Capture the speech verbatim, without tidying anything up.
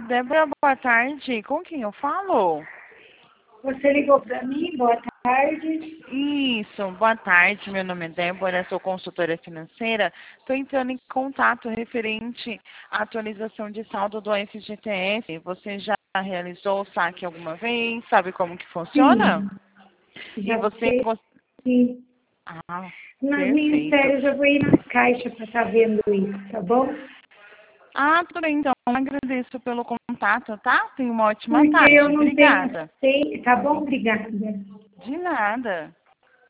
Débora, boa tarde. Com quem eu falo? Você ligou para mim? Boa tarde. Isso, boa tarde. Meu nome é Débora, sou consultora financeira. Estou entrando em contato referente à atualização de saldo do F G T S. Você já realizou o saque alguma vez? Sabe como que funciona? Sim, E já você... sei. você... Sim. Ah, No perfeito. Ministério, já vou ir na caixa para estar vendo isso, tá bom? Ah, tudo bem, então. Agradeço pelo contato, tá? Tenha uma ótima Porque eu tarde. não tenho Obrigada. aceito. Tá bom? Obrigada. De nada.